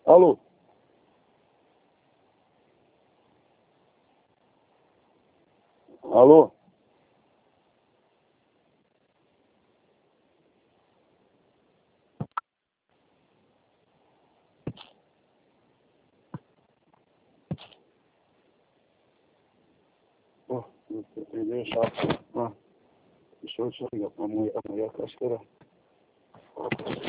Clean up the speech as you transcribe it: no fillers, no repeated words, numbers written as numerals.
Alô? Alô? Pô, não tô entendendo, chato. Deixa eu ligar pra mulher, que eu acho que era...